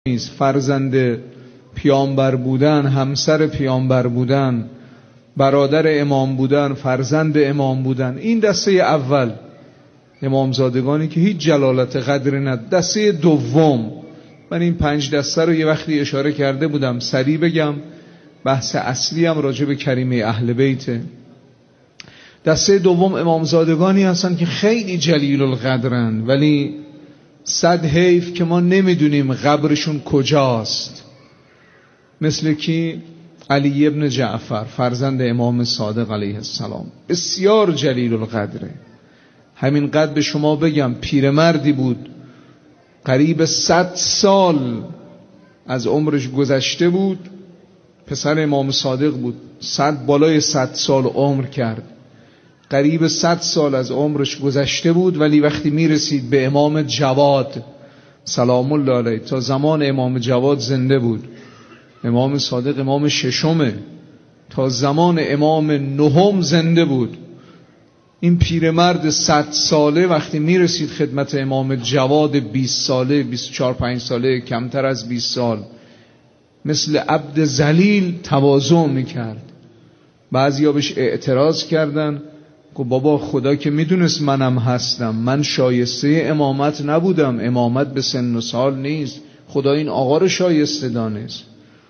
نیست. فرزند پیامبر بودن، همسر پیامبر بودن، برادر امام بودن، فرزند امام بودن، این دسته اول امامزادگانی که هیچ جلالت قدری ندارن. دسته دوم، من این 5 دسته رو یه وقتی اشاره کرده بودم، سریع بگم، بحث اصلی هم راجع به کریمه اهل بیته. دسته دوم امامزادگانی هستن که خیلی جلیل القدرن، ولی صد حیف که ما نمیدونیم قبرشون کجاست. مثل کی؟ علی ابن جعفر فرزند امام صادق علیه السلام، بسیار جلیل القدره. همین قد به شما بگم، پیرمردی بود، قریب 100 سال از عمرش گذشته بود، پسر امام صادق بود، بالای 100 سال عمر کرد، قریب 100 سال از عمرش گذشته بود، ولی وقتی میرسید به امام جواد سلام الله علیه، تا زمان امام جواد زنده بود. امام صادق امام ششمه، تا زمان امام نهم زنده بود. این پیرمرد 100 ساله وقتی میرسید خدمت امام جواد 20 ساله، 24-25 ساله، کمتر از 20 سال، مثل عبد ذلیل تواضع میکرد. بعضیا بهش اعتراض کردن، گفت بابا خدا که میدونست منم هستم، من شایسته امامت نبودم، امامت به سن و سال نیست، خدا این آقا رو شایسته دانست.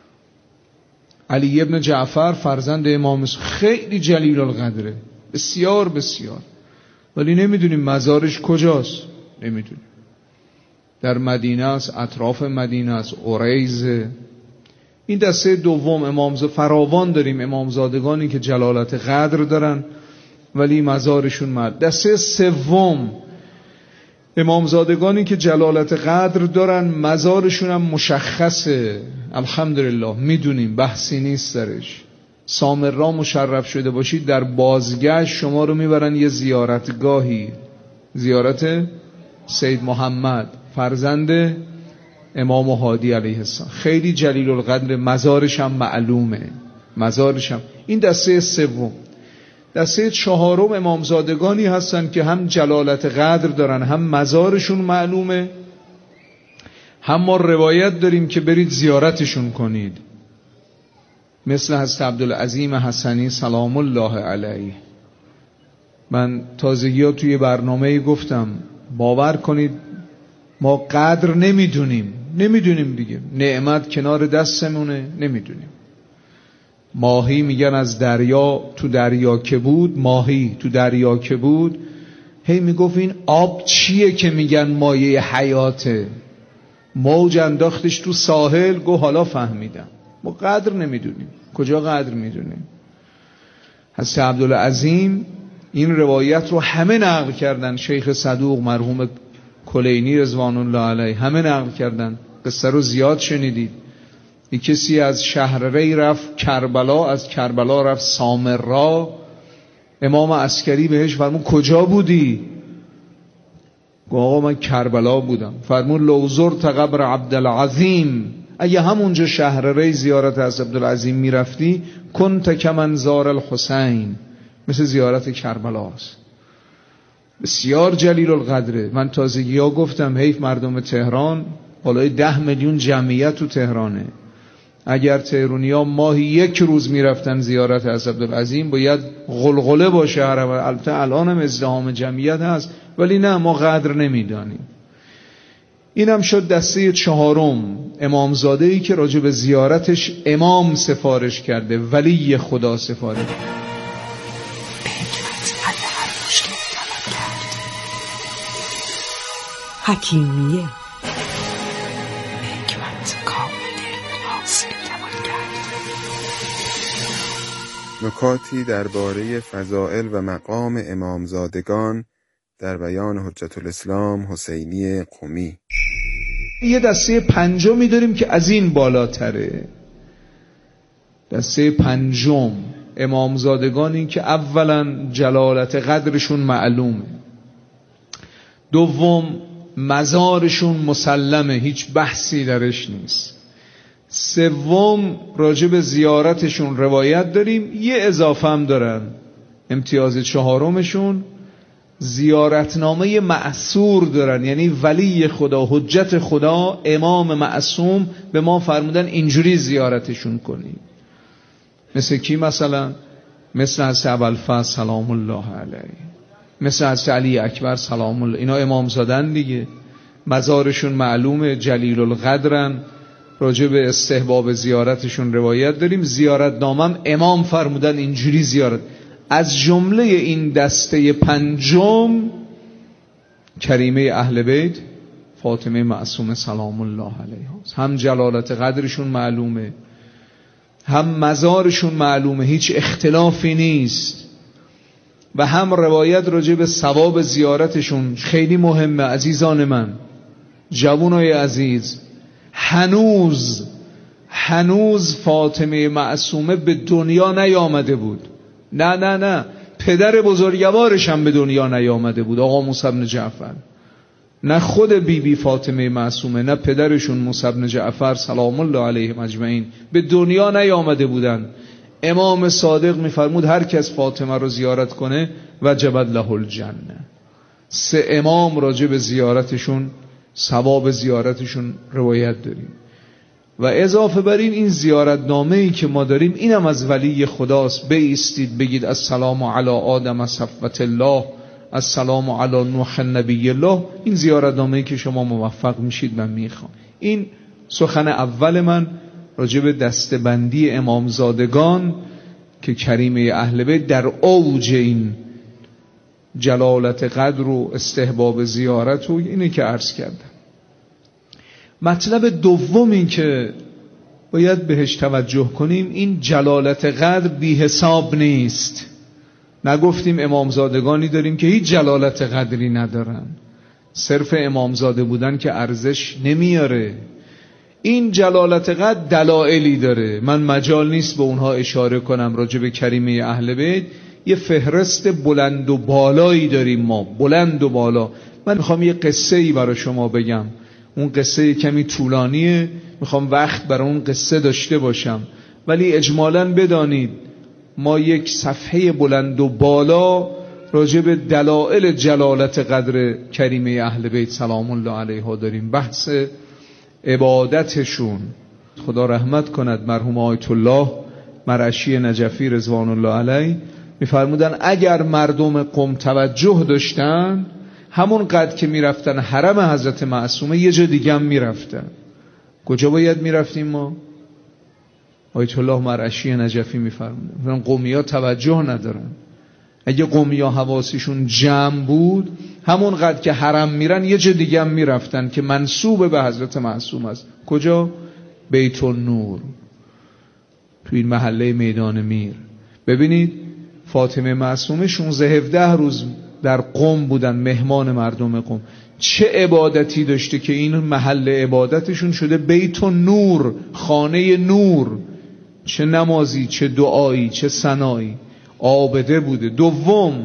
علی ابن جعفر فرزند امام خیلی جلیل القدره، بسیار بسیار، ولی نمیدونیم مزارش کجاست، نمیدونیم. در مدینه است، اطراف مدینه است، عریض. این دسته دوم فراوان داریم امامزادگانی که جلالت قدر دارن ولی مزارشون مرد. دسته سوم امامزادگانی که جلالت قدر دارن، مزارشون هم مشخصه، الحمدلله میدونیم، بحثی نیست درش. سامرا مشرف شده باشید، در بازگشت شما رو میبرن یه زیارتگاهی، زیارت سید محمد فرزند امام هادی علیه السلام، خیلی جلیل القدر، مزارش هم معلومه، مزارش هم. این دسته سوم. دسته چهارم امامزادگانی هستن که هم جلالت قدر دارن، هم مزارشون معلومه، هم ما روایت داریم که برید زیارتشون کنید، مثل حضرت عبدالعظیم حسنی سلام الله علیه. من تازگی ها توی برنامه گفتم، باور کنید ما قدر نمیدونیم دیگه، نعمت کنار دستمونه، نمیدونیم. ماهی میگن از دریا، تو دریا که بود، ماهی تو دریا که بود، هی میگفت این آب چیه که میگن مایه حیاته، موج انداختش تو ساحل، گو حالا فهمیدم. ما قدر نمیدونیم، کجا قدر میدونیم؟ حضرت عبدالعظیم این روایت رو همه نقل کردن، شیخ صدوق مرحوم کلینی رضوان الله علیه همه نقل کردن. قصه رو زیاد شنیدید. یک کسی از شهر ری رفت کربلا، از کربلا رفت سامرا، امام عسکری بهش فرمود کجا بودی؟ گفت آقا من کربلا بودم. فرمود لو زرت قبر عبدالعظیم، اگه همونجا شهر ری زیارت از عبدالعظیم میرفتی، کنت کمن زار الحسین، مثل زیارت کربلاست. بسیار جلیل القدره. من تازگی ها گفتم حیف مردم تهران، بالای 10 میلیون جمعیت تو تهرانه، اگر تهرونی ها ماهی 1 روز میرفتن زیارت از عبدالعظیم، باید غلغله باشه هر البته الان هم ازدحام جمعیت هست، ولی نه، ما قدر نمیدانیم. اینم شد دسته چهارم، امامزاده‌ای که راجع به زیارتش امام سفارش کرده، ولی خدا سفارش حکیمیه. نکاتی درباره فضائل و مقام امامزادگان در بیان حجت الاسلام حسینی قمی. یه دسته پنجمی داریم که از این بالاتره. دسته پنجم امامزادگانی که اولا جلالت قدرشون معلومه، دوم مزارشون مسلمه، هیچ بحثی درش نیست، سوم راجع به زیارتشون روایت داریم، یه اضافه هم دارن، امتیاز چهارمشون زیارتنامه معصور دارن، یعنی ولی خدا، حجت خدا، امام معصوم به ما فرمودن اینجوری زیارتشون کنیم. مثل کی مثلا؟ مثل حضرت ابوالفضل سلام الله علیه، مثل حضرت علی اکبر سلام الله. اینا امام زادن دیگه، مزارشون معلومه، جلیل القدرن، راجع به استحباب زیارتشون روایت داریم. زیارتنامم امام فرمودن اینجوری زیارت. از جمله این دسته پنجم کریمه اهل بیت فاطمه معصومه سلام الله علیها، هم جلالت قدرشون معلومه، هم مزارشون معلومه، هیچ اختلافی نیست، و هم روایت راجع به ثواب زیارتشون خیلی مهمه. عزیزان من، جوانای عزیز، هنوز فاطمه معصومه به دنیا نیامده بود. نه پدر بزرگوارش هم به دنیا نیامده بود، آقا موسی بن جعفر. نه خود بی فاطمه معصومه، نه پدرشون موسی بن جعفر سلام الله علیهم اجمعین به دنیا نیامده بودن. امام صادق میفرمود هر کس فاطمه رو زیارت کنه وجبت له الجنه. 3 امام راجع به زیارتشون، ثواب زیارتشون روایت داریم. و اضافه بر این زیارتنامه‌ای که ما داریم اینم از ولی خداست. بایستید بگید السلام علی آدم صفوت الله، السلام علی نوح نبی الله. این زیارتنامه‌ای که شما موفق میشید من میخوام. این سخن اول من راجع به دسته‌بندی امامزادگان که کریمه اهل بیت در اوج این جلالت قدر و استحباب زیارت و اینه که عرض کردم. مطلب دومی که باید بهش توجه کنیم، این جلالت قدر بی حساب نیست. نگفتیم امامزادگانی داریم که هیچ جلالت قدری ندارن، صرف امامزاده بودن که ارزش نمیاره. این جلالت قدر دلایلی داره، من مجال نیست به اونها اشاره کنم. راجع به کریمه اهل بیت یه فهرست بلند و بالایی داریم ما، بلند و بالا. من میخوام یه قصه ای برای شما بگم. اون قصه کمی طولانیه، میخوام وقت برای اون قصه داشته باشم، ولی اجمالاً بدانید ما یک صفحه بلند و بالا راجع به دلائل جلالت قدر کریمه اهل بیت سلام الله علیها داریم. بحث عبادتشون. خدا رحمت کند مرحوم آیت الله مرعشی نجفی رضوان الله علیه میفرمودن اگر مردم قم توجه داشتن، همون قدر که میرفتن حرم حضرت معصومه یه جا دیگه هم میرفتن. کجا باید میرفتیم ما؟ آیت الله مرعشی نجفی میفرمودن قومیا توجه ندارن. اگه قومیا حواسشون جمع بود، همون قدر که حرم میرن یه جا دیگه هم میرفتن که منسوب به حضرت معصوم است. کجا؟ بیت النور، تو این محله میدان میر. ببینید فاطمه معصومه 16-17 روز در قم بودن، مهمان مردم قم. چه عبادتی داشته که این محل عبادتشون شده بیت النور، خانه نور. چه نمازی، چه دعایی، چه ثنایی، عابده بوده. دوم،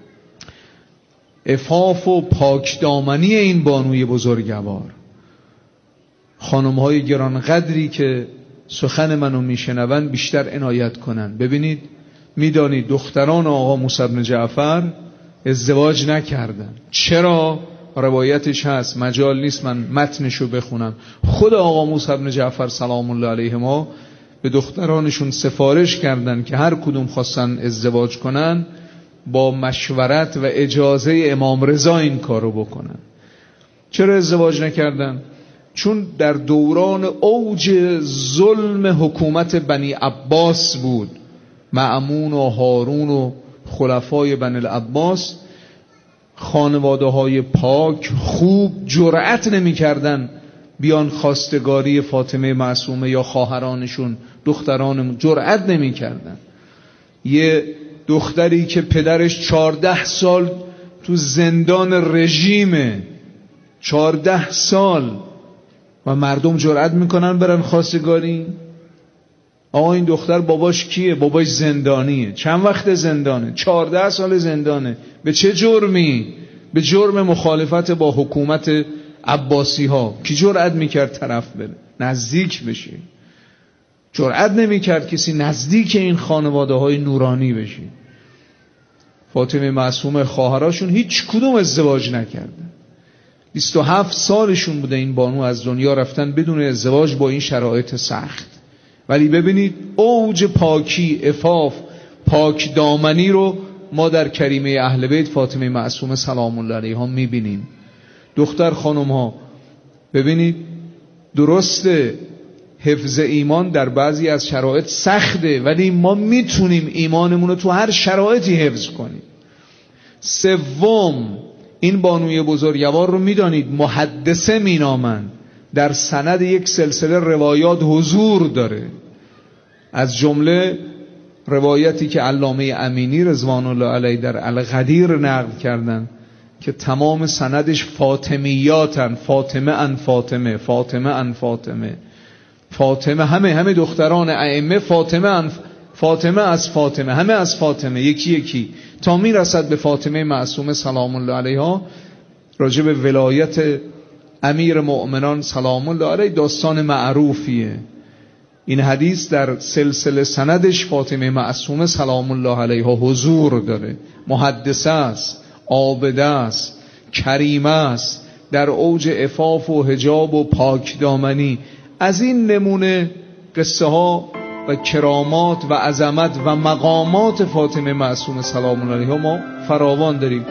عفاف و پاکدامنی این بانوی بزرگوار. خانم‌های گرانقدری که سخن منو میشنون بیشتر عنایت کنن. ببینید، میدانید دختران آقا موسی بن جعفر ازدواج نکردن. چرا؟ روایتش هست، مجال نیست من متنشو بخونم. خود آقا موسی بن جعفر سلام الله علیهما به دخترانشون سفارش کردن که هر کدوم خواستن ازدواج کنن با مشورت و اجازه امام رضا این کارو بکنن. چرا ازدواج نکردن؟ چون در دوران اوج ظلم حکومت بنی عباس بود. مأمون و هارون و خلفای بنی العباس، خانواده های پاک خوب جرأت نمی کردن بیان خواستگاری فاطمه معصومه یا خواهرانشون، دختران جرأت نمی کردن. یه دختری که پدرش 14 سال تو زندان رژیمه، 14 سال، و مردم جرأت میکنن برن خواستگاری. آقا این دختر باباش کیه؟ باباش زندانیه. چند وقت زندانه؟ 14 سال زندانه. به چه جرمی؟ به جرم مخالفت با حکومت عباسی ها. کی جرأت میکرد طرف بره نزدیک بشه؟ جرأت نمیکرد کسی نزدیک این خانواده های نورانی بشه. فاطمه معصومه خواهراشون هیچ کدوم ازدواج نکردن. 27 سالشون بوده این بانو از دنیا رفتن بدون ازدواج با این شرایط سخت. ولی ببینید اوج پاکی، عفاف، پاک دامنی رو ما در کریمه اهل بیت فاطمه معصومه سلام الله علیها میبینیم. دختر خانم ها ببینید، درسته حفظ ایمان در بعضی از شرایط سخته، ولی ما میتونیم ایمانمون رو تو هر شرایطی حفظ کنیم. سوم، این بانوی بزرگوار رو میدانید محدثه مینامند، در سند یک سلسله روایات حضور داره. از جمله روایتی که علامه امینی رضوان الله علیه در الغدیر نقل کردن که تمام سندش فاطمیاتن، فاطمه ان فاطمه، فاطمه ان فاطمه، فاطمه همه دختران ائمه، فاطمه ان فاطمه از فاطمه، همه از فاطمه، یکی یکی تا میرسد به فاطمه معصومه سلام الله علیها. راجع به ولایت امیر مؤمنان سلام الله علیه داستان معروفیه. این حدیث در سلسله سندش فاطمه معصومه سلام الله علیها حضور داره. محدثه است، عابده است، کریمه است، در اوج عفاف و حجاب و پاک دامنی. از این نمونه قصه ها و کرامات و عظمت و مقامات فاطمه معصومه سلام الله علیها ما فراوان داریم.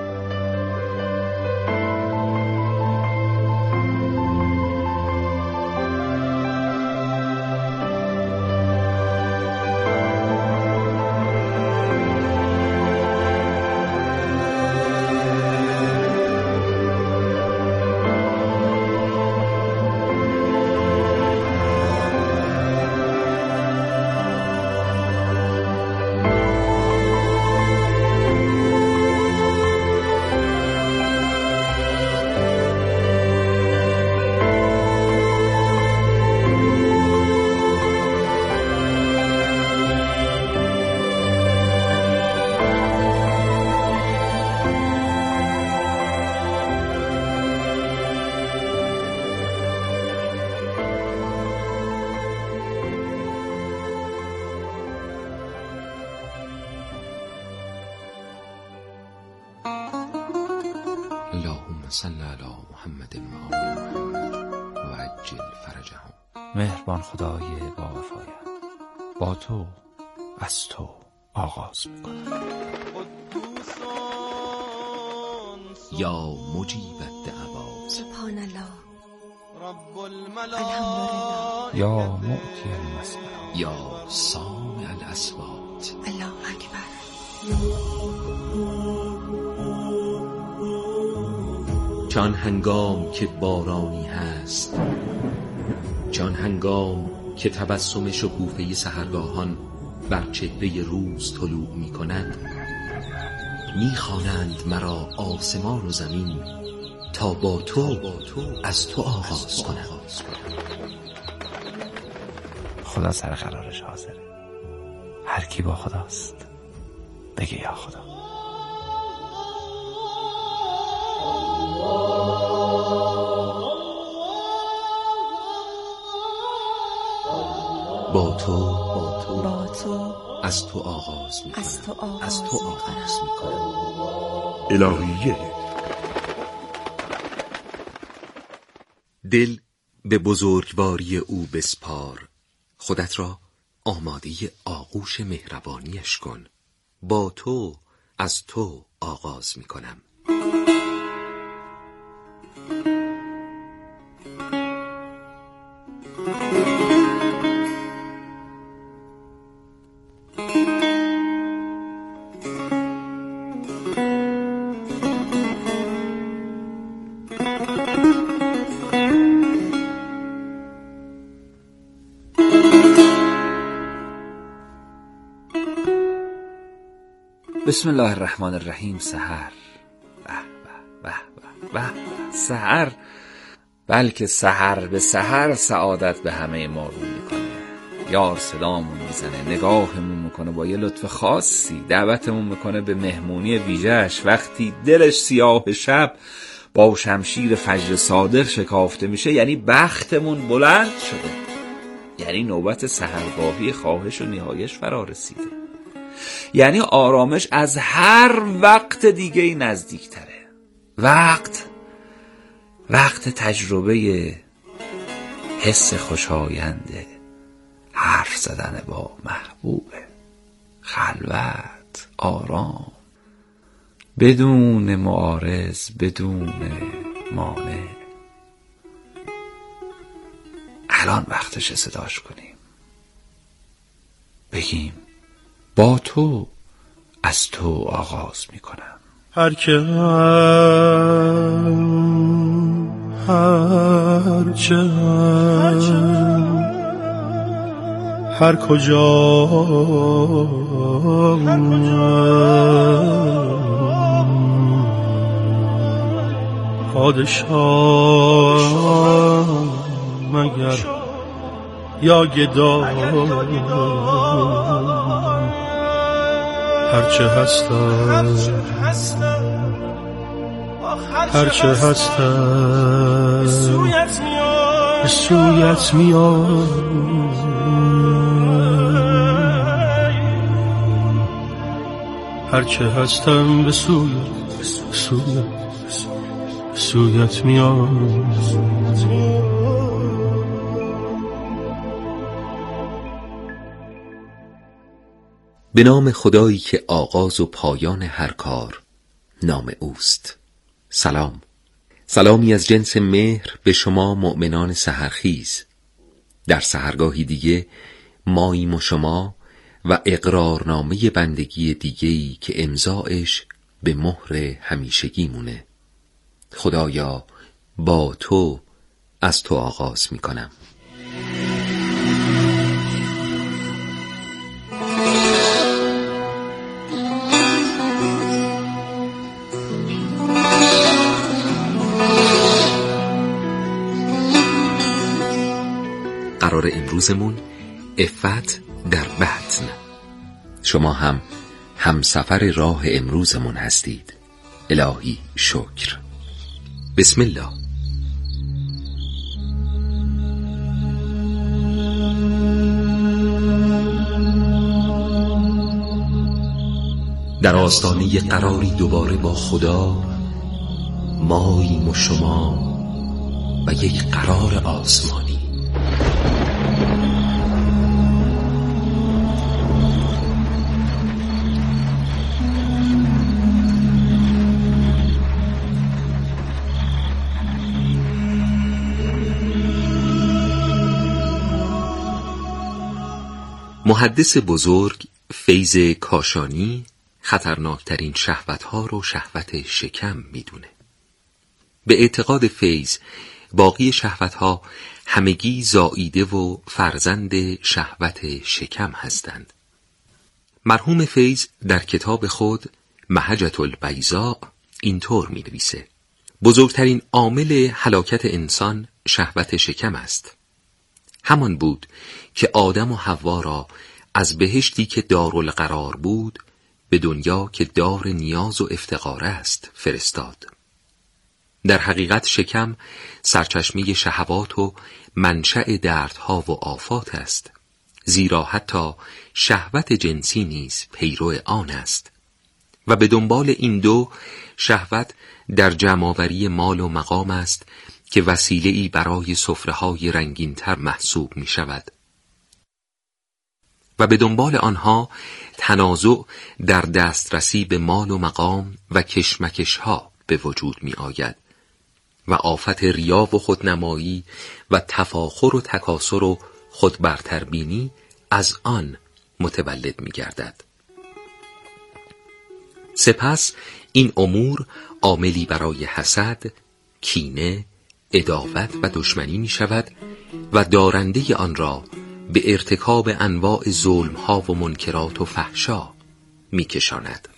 اللهم صل علی محمد و آل محمد و عجل فرجهم. مهربان خدای با وفایت، با تو از تو آغاز میکنم. یا مجیب الدعوات سبحان الله، رب الحمدلله، یا معطی المسئلات، یا سامع الاصوات. الله اکبر. چون هنگام که بارانی هست، چون هنگام که تبسم شکوفه سحرگاهان بر چهره روز طلوع می کند، می خوانند مرا آسمان و زمین تا با تو از تو آغاز کنم. خدا سر قرارش حاضره. هر کی با خداست بگه یا خدا. با تو از تو آغاز می کنم. الهیه. دل به بزرگواری او بسپار، خودت را آماده آغوش مهربانیش کن. با تو از تو آغاز می کنم. بسم الله الرحمن الرحیم. سحر، به سحر، بلکه سحر به سحر سعادت به همه ما رو میکنه. یار صدامون میزنه، نگاهمون میکنه با یه لطف خاصی، دعوتمون میکنه به مهمونی ویژه‌اش. وقتی دلش سیاه شب با شمشیر فجر صادق شکافته میشه، یعنی بختمون بلند شده، یعنی نوبت سحرگاهی خواهش و نیایش فرا رسیده، یعنی آرامش از هر وقت دیگه نزدیک تره. وقت تجربه حس خوشاینده، حرف زدن با محبوبه، خلوت، آرام، بدون معارض، بدون مانع. الان وقتش صداش کنیم، بگیم با تو، از تو آغاز میکنم. هر که هر کجا پادشاه مگر یا گدا، هرچه هستم به سویت میام، هرچه هستم به سویت میام. به نام خدایی که آغاز و پایان هر کار نام اوست. سلام، سلامی از جنس مهر به شما مؤمنان سحرخیز. در سحرگاهی دیگه ماییم و شما و اقرارنامه بندگی دیگه‌ای که امضاش به مهر همیشگی مونه. خدایا با تو، از تو آغاز میکنم. قرار امروزمون عفت در بطن. شما هم همسفر راه امروزمون هستید. الهی شکر. بسم الله. در آستانه قراری دوباره با خدا، ماییم و شما و یک قرار آسمانی. محدث بزرگ فیض کاشانی خطرناکترین شهوتها رو شهوت شکم میدونه. به اعتقاد فیض باقی شهوتها همگی زائیده و فرزند شهوت شکم هستند. مرحوم فیض در کتاب خود محجة البیضاء اینطور می نویسه: بزرگترین عامل هلاکت انسان شهوت شکم است. همان بود که آدم و حوا را از بهشتی که دارالقرار بود به دنیا که دار نیاز و افتقار است فرستاد. در حقیقت شکم سرچشمه شهوات و منشأ دردها و آفات است، زیرا حتی شهوت جنسی نیز پیرو آن است و به دنبال این دو شهوت در جمع‌آوری مال و مقام است که وسیله‌ای برای سفره‌های رنگین‌تر محسوب می شود و به دنبال آنها تنازع در دسترسی به مال و مقام و کشمکش‌ها به وجود می آید و آفت ریا و خودنمایی و تفاخر و تکاسر و خودبرتربینی از آن متولد می گردد. سپس این امور عاملی برای حسد، کینه، عداوت و دشمنی می شود و دارنده آن را به ارتکاب انواع ظلم‌ها و منکرات و فحشا می کشاند.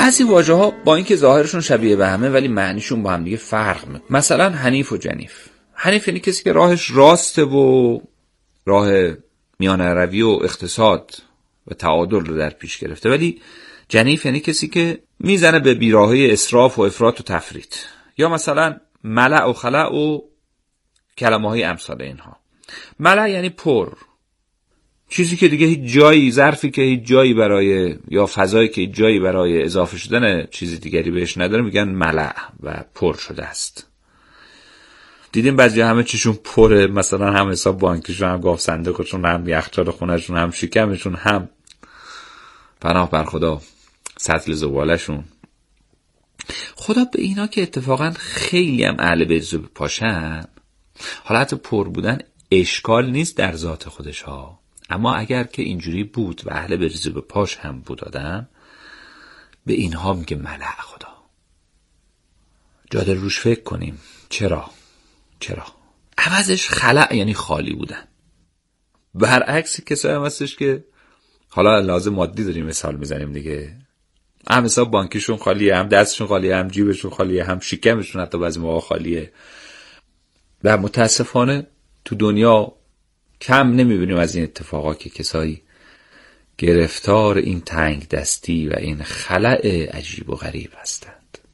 بعضی واژه ها با اینکه ظاهرشون شبیه به همه ولی معنیشون با هم دیگه فرق میکنه. مثلا حنیف و جنیف. حنیف یعنی کسی که راهش راسته و راه میانه روی و اقتصاد و تعادل رو در پیش گرفته، ولی جنیف یعنی کسی که میزنه به بیراهه اسراف و افراط و تفریط. یا مثلا ملع و خلع و کلمه های امثال اینها. ملع یعنی پر، چیزی که دیگه هیچ جایی، ظرفی که هیچ جایی برای، یا فضایی که هیچ جایی برای اضافه شدن چیزی دیگری بهش نداره میگن ملع و پر شده است. دیدیم بعضی همه چیشون پره، مثلا هم حساب بانکیشون، هم گاف صندوقشون، هم یخچال خونهشون، هم شکمشون، هم پناه بر خدا سطل زبالهشون. خدا به اینا که اتفاقا خیلی هم اهل بریز و پاشن، حالا حتی پر بودن اشکال نیست در ذات خودش ها، اما اگر که اینجوری بود و اهل بریز و پاش هم بود آدم، به اینها میگه ملع. خدا جاده روش فکر کنیم. چرا؟ عوضش خلع یعنی خالی بودن. برعکس کسایی هم هستش که حالا لازم مادی داریم مثال میزنیم دیگه، هم حساب بانکیشون خالیه، هم دستشون خالیه، هم جیبشون خالیه، هم شکمشون حتی بعضی موقع خالیه. و متاسفانه تو دنیا کم نمیبینیم از این اتفاقا که کسایی گرفتار این تنگ دستی و این خلع عجیب و غریب هستند.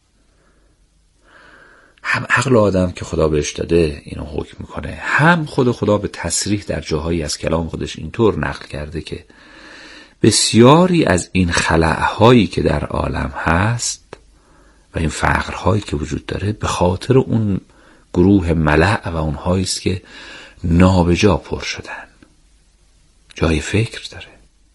هم عقل آدم که خدا بهش داده اینو حکم میکنه، هم خدا به تصریح در جاهایی از کلام خودش اینطور نقل کرده که بسیاری از این خلأهایی که در عالم هست و این فقرهایی که وجود داره به خاطر اون گروه ملأ و اونهایی است که نابجا پر شدن. جای فکر داره.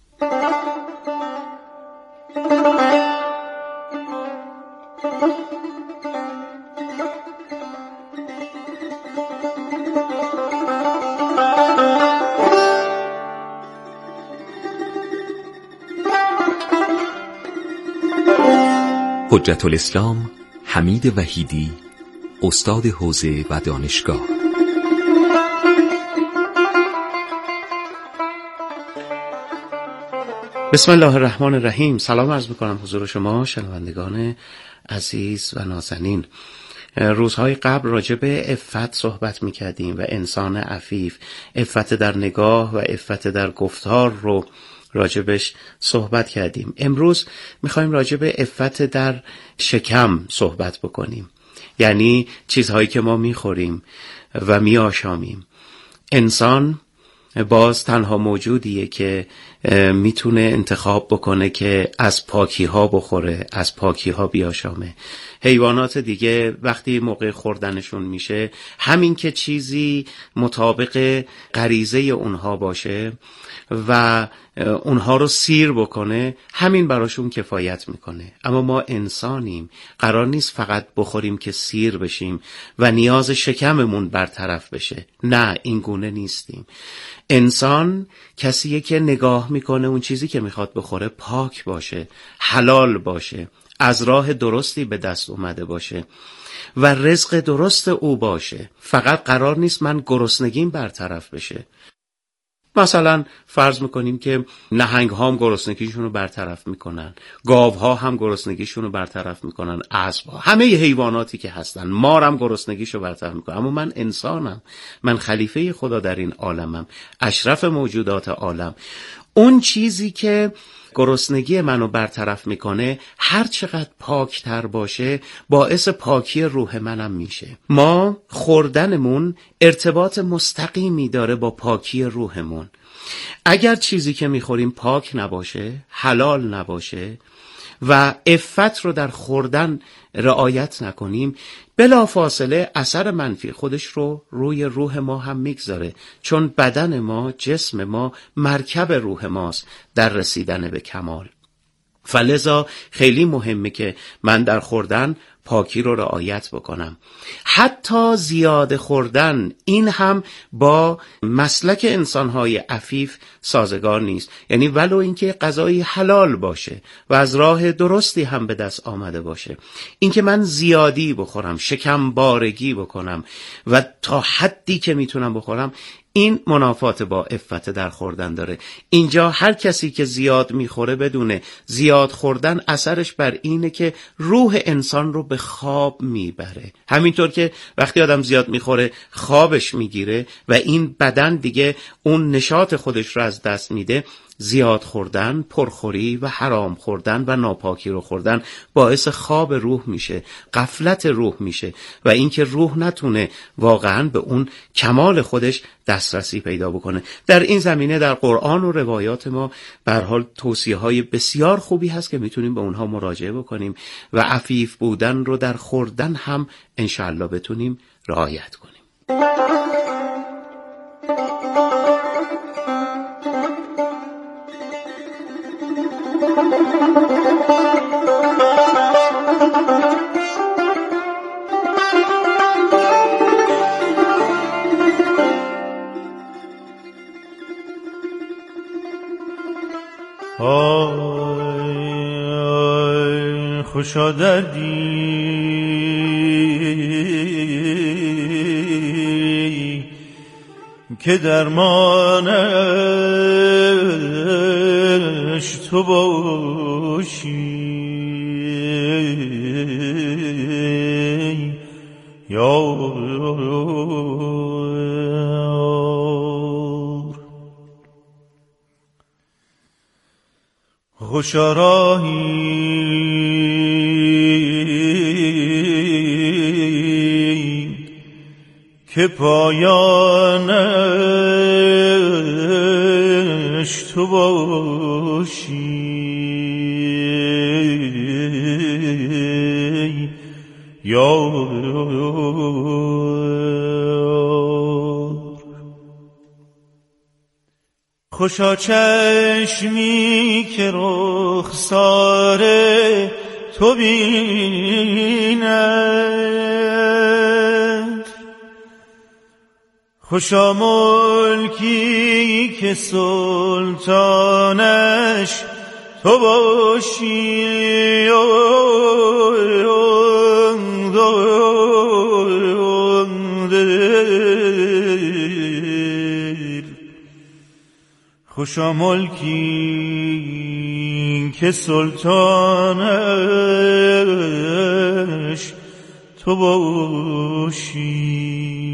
حجت الاسلام حمید وحیدی، استاد حوزه و دانشگاه. بسم الله الرحمن الرحیم. سلام عرض میکنم حضور شما شنوندگان عزیز و نازنین. روزهای قبل راجع به عفت صحبت میکردیم و انسان عفیف، عفت در نگاه و عفت در گفتار رو راجبش صحبت کردیم. امروز میخوایم راجع به عفت در شکم صحبت بکنیم، یعنی چیزهایی که ما میخوریم و میآشامیم. انسان باز تنها موجودیه که میتونه انتخاب بکنه که از پاکی ها بخوره، از پاکی ها بیاشامه. حیوانات دیگه وقتی موقع خوردنشون میشه، همین که چیزی مطابق غریزه اونها باشه و اونها رو سیر بکنه، همین براشون کفایت میکنه. اما ما انسانیم، قرار نیست فقط بخوریم که سیر بشیم و نیاز شکممون برطرف بشه. نه، این گونه نیستیم. انسان کسیه که نگاه میکنه اون چیزی که میخواد بخوره پاک باشه، حلال باشه، از راه درستی به دست اومده باشه و رزق درست او باشه. فقط قرار نیست من گرسنگیم برطرف بشه. مثلا فرض میکنیم که نهنگ ها هم گرسنگیشون رو برطرف میکنن، گاو ها هم گرسنگیشون رو برطرف میکنن، اسب ها، همه حیواناتی که هستن، مار هم گرسنگیشو برطرف میکنه. اما من انسانم، من خلیفه خدا در این عالمم، اشرف موجودات عالم. اون چیزی که گرسنگی منو برطرف میکنه هر چقدر پاکتر باشه باعث پاکی روح منم میشه. ما خوردنمون ارتباط مستقیمی داره با پاکی روحمون. اگر چیزی که میخوریم پاک نباشه، حلال نباشه و عفت رو در خوردن رعایت نکنیم، بلا فاصله اثر منفی خودش رو روی روح ما هم میگذاره، چون بدن ما، جسم ما مرکب روح ماست در رسیدن به کمال. فلذا خیلی مهمه که من در خوردن پاکی رو رعایت بکنم. حتی زیاد خوردن، این هم با مسلک انسانهای عفیف سازگار نیست. یعنی ولو اینکه غذای حلال باشه و از راه درستی هم به دست آمده باشه، اینکه من زیادی بخورم، شکم بارگی بکنم و تا حدی که میتونم بخورم، این منافات با عفت در خوردن داره. اینجا هر کسی که زیاد میخوره بدونه زیاد خوردن اثرش بر اینه که روح انسان رو به خواب میبره. همینطور که وقتی آدم زیاد میخوره خوابش میگیره و این بدن دیگه اون نشاط خودش رو از دست میده، زیاد خوردن، پرخوری و حرام خوردن و ناپاکی رو خوردن باعث خواب روح میشه، غفلت روح میشه و اینکه روح نتونه واقعا به اون کمال خودش دسترسی پیدا بکنه. در این زمینه در قرآن و روایات ما به هر حال توصیه‌های بسیار خوبی هست که میتونیم به اونها مراجعه بکنیم و عفیف بودن رو در خوردن هم انشاءالله بتونیم رعایت کنیم. خوشا دردی که درمانش تو باشی خوشا راهی که پایانش تو باشی خوشا چشمی که رخسار تو بیند، خوشا ملکی که سلطانش تو باشی خوشا ملکی که سلطانش تو باشی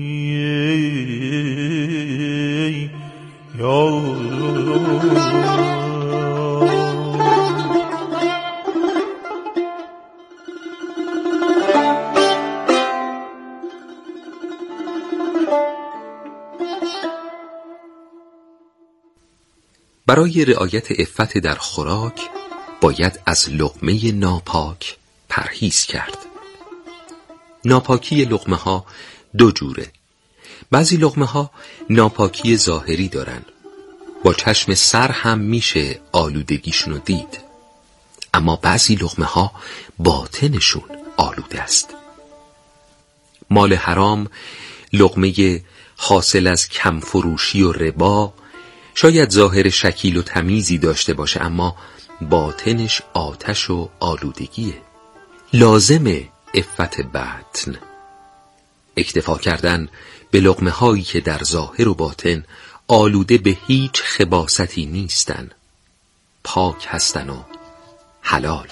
برای رعایت عفت در خوراک باید از لقمه ناپاک پرهیز کرد. ناپاکی لقمه ها دو جوره. بعضی لقمه ها ناپاکی ظاهری دارن، با چشم سر هم میشه آلودگیشونو دید، اما بعضی لقمه ها باطنشون آلوده است. مال حرام، لقمه حاصل از کمفروشی و ربا، شاید ظاهر شکیل و تمیزی داشته باشه اما باطنش آتش و آلودگیه. لازم عفت بطن اکتفا کردن به لقمه هایی که در ظاهر و باطن آلوده به هیچ خباثتی نیستن، پاک هستن و حلال.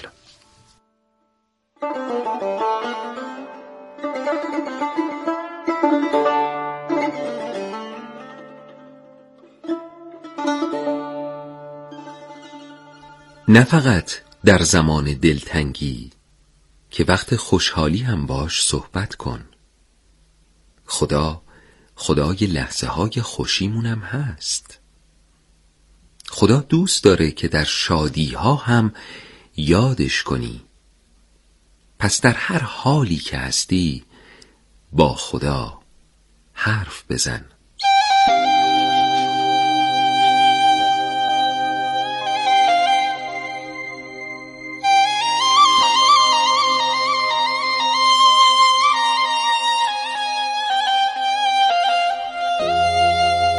نه فقط در زمان دلتنگی که وقت خوشحالی هم باش صحبت کن. خدای لحظه های خوشیمونم هست. خدا دوست داره که در شادی ها هم یادش کنی. پس در هر حالی که هستی با خدا حرف بزن.